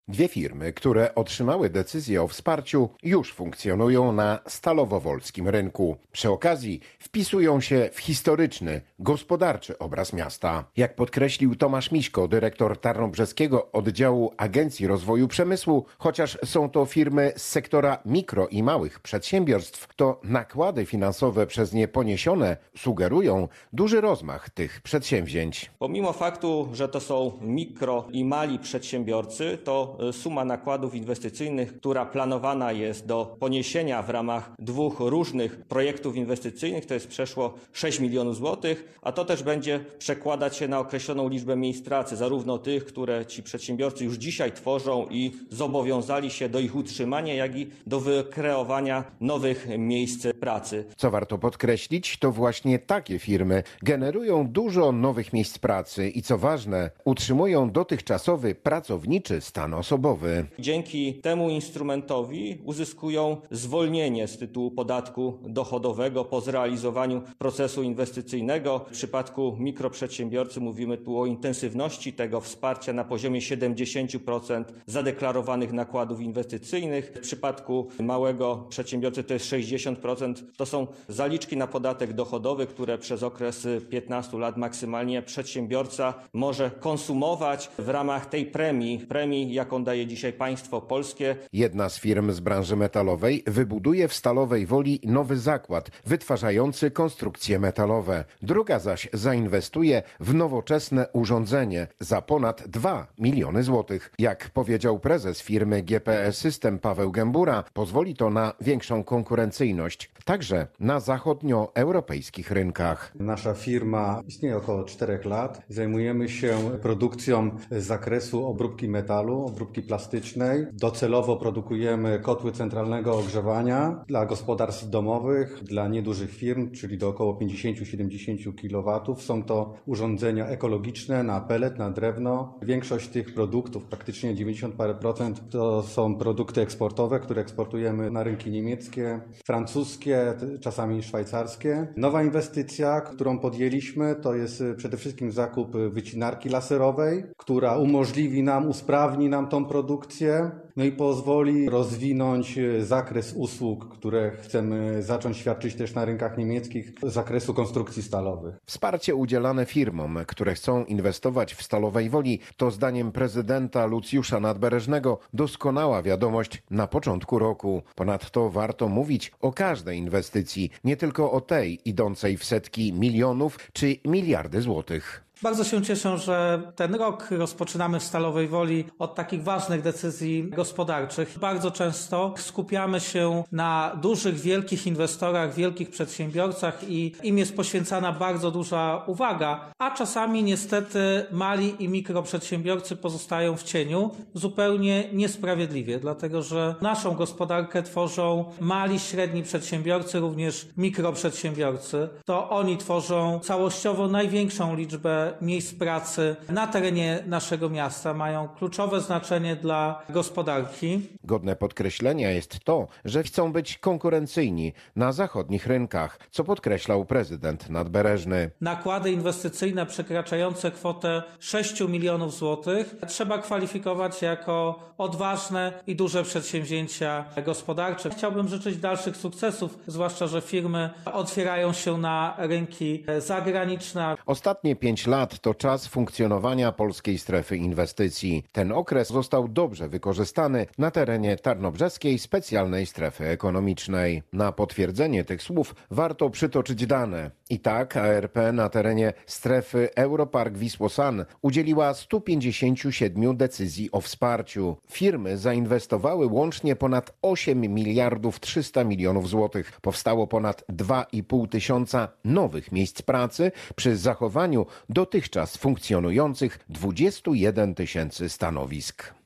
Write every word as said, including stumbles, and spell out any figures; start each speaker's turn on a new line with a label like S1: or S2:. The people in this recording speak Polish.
S1: Dwie firmy, które otrzymały decyzję o wsparciu, już funkcjonują na stalowowolskim rynku. Przy okazji wpisują się w historyczny, gospodarczy obraz miasta. Jak podkreślił Tomasz Miśko, dyrektor Tarnobrzeskiego Oddziału Agencji Rozwoju Przemysłu, chociaż są to firmy z sektora mikro i małych przedsiębiorstw, to nakłady finansowe przez nie poniesione sugerują duży rozmach tych przedsięwzięć.
S2: Pomimo faktu, że to są mikro i mali przedsiębiorcy, to suma nakładów inwestycyjnych, która planowana jest do poniesienia w ramach dwóch różnych projektów inwestycyjnych, to jest przeszło sześć milionów złotych, a to też będzie przekładać się na określoną liczbę miejsc pracy, zarówno tych, które ci przedsiębiorcy już dzisiaj tworzą i zobowiązali się do ich utrzymania, jak i do wykreowania nowych miejsc pracy.
S1: Co warto podkreślić, to właśnie takie firmy generują dużo nowych miejsc pracy i co ważne, utrzymują dotychczasowy pracowniczy stan osobowy.
S2: Dzięki temu instrumentowi uzyskują zwolnienie z tytułu podatku dochodowego po zrealizowaniu procesu inwestycyjnego. W przypadku mikroprzedsiębiorcy mówimy tu o intensywności tego wsparcia na poziomie siedemdziesiąt procent zadeklarowanych nakładów inwestycyjnych. W przypadku małego przedsiębiorcy to jest sześćdziesiąt procent. To są zaliczki na podatek dochodowy, które przez okres piętnastu lat maksymalnie przedsiębiorca może konsumować w ramach tej premii, premii jaką daje dzisiaj państwo polskie.
S1: Jedna z firm z branży metalowej wybuduje w Stalowej Woli nowy zakład wytwarzający konstrukcje metalowe. Druga zaś zainwestuje w nowoczesne urządzenie za ponad dwa miliony złotych. Jak powiedział prezes firmy G P E System Paweł Gębura, pozwoli to na większą konkurencyjność, także na zachodnioeuropejskich rynkach.
S3: Nasza firma istnieje około czterech lat. Zajmujemy się produkcją z zakresu obróbki metalu, obróbki plastycznej. Docelowo produkujemy kotły centralnego ogrzewania dla gospodarstw domowych, dla niedużych firm, czyli do około pięćdziesiąt do siedemdziesięciu kilowatów. Są to urządzenia ekologiczne na pelet, na drewno. Większość tych produktów, praktycznie dziewięćdziesiąt parę procent, to są produkty eksportowe, które eksportujemy na rynki niemieckie, francuskie, czasami szwajcarskie. Nowa inwestycja, którą podjęliśmy, to jest przede wszystkim zakup wycinarki laserowej, która umożliwi nam, usprawni nam tą produkcję, no i pozwoli rozwinąć zakres usług, które chcemy zacząć świadczyć też na rynkach niemieckich z zakresu konstrukcji stalowych.
S1: Wsparcie udzielane firmom, które chcą inwestować w Stalowej Woli, to zdaniem prezydenta Lucjusza Nadbereżnego doskonała wiadomość na początku roku. Ponadto warto mówić o każdej inwestycji, nie tylko o tej idącej w setki milionów czy miliardy złotych.
S4: Bardzo się cieszę, że ten rok rozpoczynamy w Stalowej Woli od takich ważnych decyzji gospodarczych. Bardzo często skupiamy się na dużych, wielkich inwestorach, wielkich przedsiębiorcach i im jest poświęcana bardzo duża uwaga, a czasami niestety mali i mikroprzedsiębiorcy pozostają w cieniu zupełnie niesprawiedliwie, dlatego że naszą gospodarkę tworzą mali, średni przedsiębiorcy, również mikroprzedsiębiorcy. To oni tworzą całościowo największą liczbę miejsc pracy na terenie naszego miasta, mają kluczowe znaczenie dla gospodarki.
S1: Godne podkreślenia jest to, że chcą być konkurencyjni na zachodnich rynkach, co podkreślał prezydent Nadbereżny.
S4: Nakłady inwestycyjne przekraczające kwotę sześć milionów złotych trzeba kwalifikować jako odważne i duże przedsięwzięcia gospodarcze. Chciałbym życzyć dalszych sukcesów, zwłaszcza że firmy otwierają się na rynki zagraniczne.
S1: Ostatnie pięć lat to czas funkcjonowania Polskiej Strefy Inwestycji. Ten okres został dobrze wykorzystany na terenie Tarnobrzeskiej Specjalnej Strefy Ekonomicznej. Na potwierdzenie tych słów warto przytoczyć dane. I tak A R P na terenie strefy Europark Wisłosan udzieliła stu pięćdziesięciu siedmiu decyzji o wsparciu. Firmy zainwestowały łącznie ponad osiem miliardów trzysta milionów złotych. Powstało ponad dwa i pół tysiąca nowych miejsc pracy przy zachowaniu dotychczas funkcjonujących dwudziestu jeden tysięcy stanowisk.